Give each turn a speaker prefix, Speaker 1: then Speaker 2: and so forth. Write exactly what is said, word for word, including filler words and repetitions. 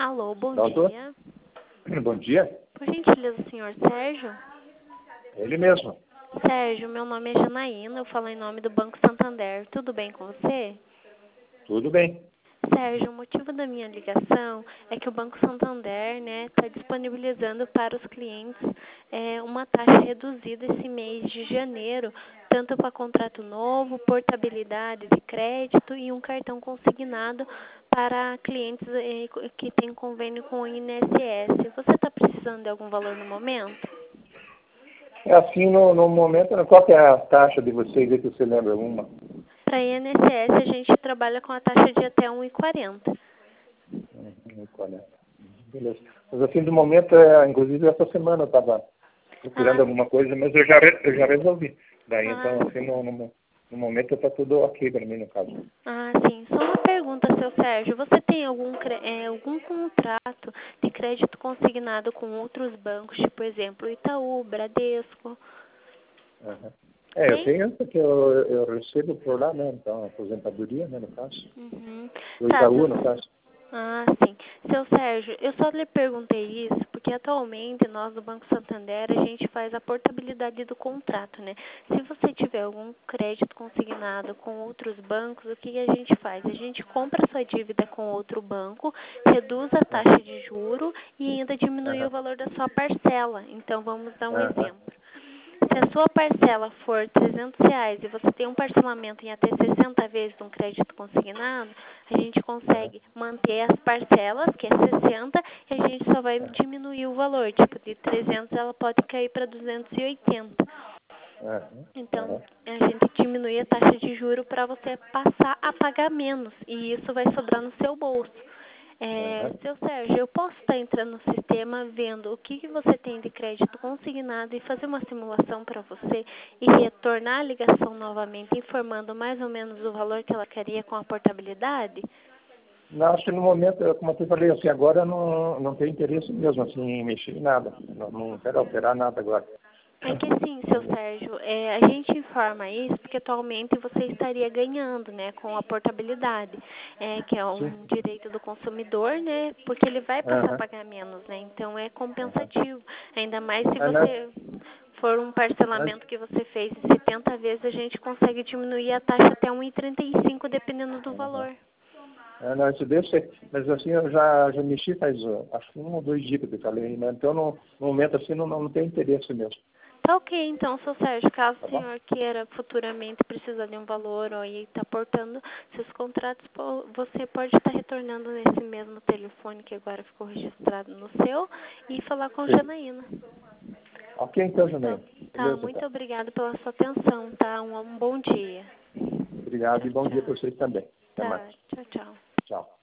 Speaker 1: Alô, bom
Speaker 2: Doutor?
Speaker 1: dia.
Speaker 2: Bom dia.
Speaker 1: Por gentileza, o senhor Sérgio?
Speaker 2: Ele mesmo.
Speaker 1: Sérgio, meu nome é Janaína, eu falo em nome do Banco Santander. Tudo bem com você?
Speaker 2: Tudo bem.
Speaker 1: Sérgio, o motivo da minha ligação é que o Banco Santander, né, está disponibilizando para os clientes é, uma taxa reduzida esse mês de janeiro, tanto para contrato novo, portabilidade de crédito e um cartão consignado para clientes é, que têm convênio com o I N S S. Você está precisando de algum valor no momento?
Speaker 2: É assim, no, no momento, qual que é a taxa de vocês aí que você lembra alguma?
Speaker 1: Para I N S S, a gente trabalha com a taxa de até um e quarenta.
Speaker 2: Hum, quarenta. Beleza. Mas assim, no momento, é, inclusive essa semana eu estava procurando
Speaker 1: Ah,
Speaker 2: alguma coisa, mas eu já, re- eu já resolvi. Daí,
Speaker 1: ah,
Speaker 2: então, assim, no, no, no momento está tudo ok para mim, no caso.
Speaker 1: ah, sim. Só uma pergunta, seu Sérgio. Você tem algum, cre- é, algum contrato de crédito consignado com outros bancos, tipo, por exemplo, Itaú, Bradesco?
Speaker 2: Aham. É, eu
Speaker 1: Tem?
Speaker 2: tenho porque eu, eu recebo por lá, né? Então, aposentadoria, né, no caso.
Speaker 1: Uhum.
Speaker 2: O
Speaker 1: Tá,
Speaker 2: Itaú, no
Speaker 1: seu...
Speaker 2: caso.
Speaker 1: Ah, sim. Seu Sérgio, eu só lhe perguntei isso porque atualmente nós do Banco Santander a gente faz a portabilidade do contrato, né? Se você tiver algum crédito consignado com outros bancos, o que a gente faz? A gente compra sua dívida com outro banco, reduz a taxa de juro e ainda diminui o
Speaker 2: Aham.
Speaker 1: valor da sua parcela. Então vamos dar um
Speaker 2: Aham.
Speaker 1: exemplo. Se a sua parcela for trezentos reais e você tem um parcelamento em até sessenta vezes um crédito consignado, a gente
Speaker 2: Aham.
Speaker 1: consegue manter as parcelas, que é sessenta, e a gente só vai diminuir o valor. Tipo, de trezentos ela pode cair para duzentos e oitenta.
Speaker 2: Aham.
Speaker 1: Então,
Speaker 2: Aham.
Speaker 1: a gente diminui a taxa de juro para você passar a pagar menos. E isso vai sobrar no seu bolso. É,
Speaker 2: Aham.
Speaker 1: seu Sérgio, eu posso estar entrando no sistema, vendo o que, que você tem de crédito consignado e fazer uma simulação para você e retornar a ligação novamente, informando mais ou menos o valor que ela queria com a portabilidade?
Speaker 2: Não, acho que no momento, eu- como eu te falei, assim, agora eu não, não tenho interesse mesmo, assim, em mexer em nada. Não, não quero alterar nada agora.
Speaker 1: É que sim, seu Sérgio, é, a gente informa isso porque atualmente você estaria ganhando, né, com a portabilidade, é, que é
Speaker 2: Sim.
Speaker 1: um direito do consumidor, né, porque ele vai passar a
Speaker 2: Aham.
Speaker 1: pagar menos, né, então é
Speaker 2: Aham.
Speaker 1: compensativo, ainda mais se
Speaker 2: Ah, não.
Speaker 1: você for um
Speaker 2: Mas,
Speaker 1: parcelamento que você fez em setenta vezes, a gente consegue diminuir a taxa até um e trinta e cinco, dependendo do
Speaker 2: aham.
Speaker 1: valor.
Speaker 2: Ah, não, isso deixa, mas assim, eu já, já mexi faz, ó, acho que um ou dois dias que eu te falei, né? Então, no, no momento, assim, não, não tem interesse mesmo,
Speaker 1: Tá ok, então, seu Sérgio, caso
Speaker 2: tá
Speaker 1: o
Speaker 2: bom?
Speaker 1: senhor queira futuramente precisar de um valor ou está aportando seus contratos, pô, você pode estar retornando nesse mesmo telefone que agora ficou registrado no seu e falar com a
Speaker 2: Sim.
Speaker 1: Janaína.
Speaker 2: Ok, então,
Speaker 1: Tá,
Speaker 2: Janaína.
Speaker 1: tá,
Speaker 2: Beleza,
Speaker 1: muito
Speaker 2: então.
Speaker 1: obrigada pela sua atenção, tá? Um, um bom dia.
Speaker 2: Obrigado
Speaker 1: Tchau,
Speaker 2: e bom dia
Speaker 1: tchau.
Speaker 2: para vocês também. Até mais.
Speaker 1: Tá, tchau, tchau.
Speaker 2: Tchau.